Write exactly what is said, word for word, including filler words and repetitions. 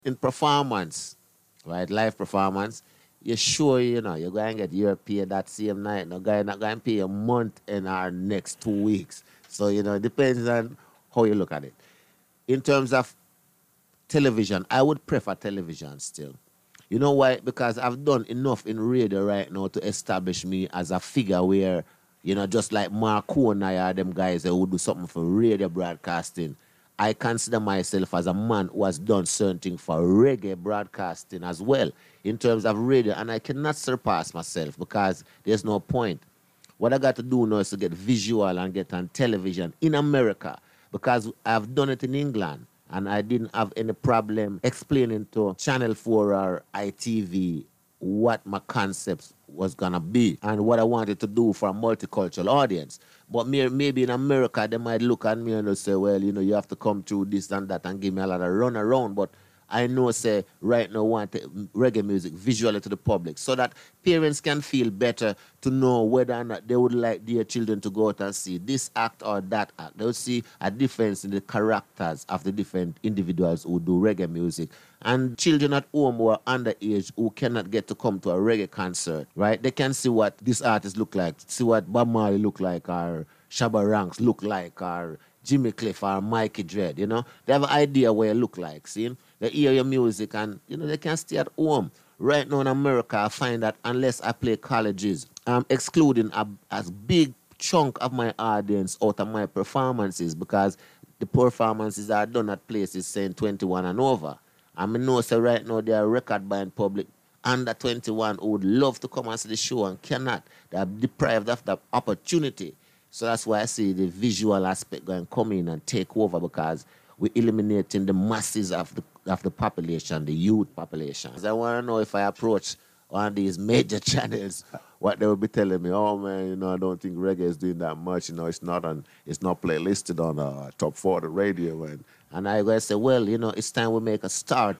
in performance, right, live performance, you're sure, you know, you're going to get your pay that same night. No guy not going to pay a month in our next two weeks. So, you know, it depends on how you look at it. In terms of television, I would prefer television still. You know why? Because I've done enough in radio right now to establish me as a figure where, you know, just like Marconi or them guys that would do something for radio broadcasting. I consider myself as a man who has done certain things for reggae broadcasting as well in terms of radio, and I cannot surpass myself because there's no point. What I got to do now is to get visual and get on television in America because I've done it in England and I didn't have any problem explaining to Channel four or I T V what my concepts was gonna be and what I wanted to do for a multicultural audience. But maybe in America they might look at me and they'll say, well, you know, you have to come through this and that and give me a lot of run around. But I know, say, right now, want reggae music visually to the public so that parents can feel better to know whether or not they would like their children to go out and see this act or that act. They'll see a difference in the characters of the different individuals who do reggae music. And children at home who are underage who cannot get to come to a reggae concert, right? They can see what this artist look like, see what Bob Marley look like, or Shabba Ranks look like, or Jimmy Cliff or Mikey Dread, you know? They have an idea what you look like, see? They hear your music and, you know, they can stay at home. Right now in America, I find that unless I play colleges, I'm excluding a, a big chunk of my audience out of my performances because the performances are done at places saying twenty-one and over. I mean, know, so right now they are record buying public under twenty-one who would love to come and see the show and cannot. They are deprived of that opportunity. So that's why I see the visual aspect going to come in and take over because we're eliminating the masses of the of the population, the youth population. I want to know if I approach one of these major channels, what they will be telling me, oh man, you know, I don't think reggae is doing that much. You know, it's not on, it's not playlisted on uh, top forty radio. And, and I go say, well, you know, it's time we make a start.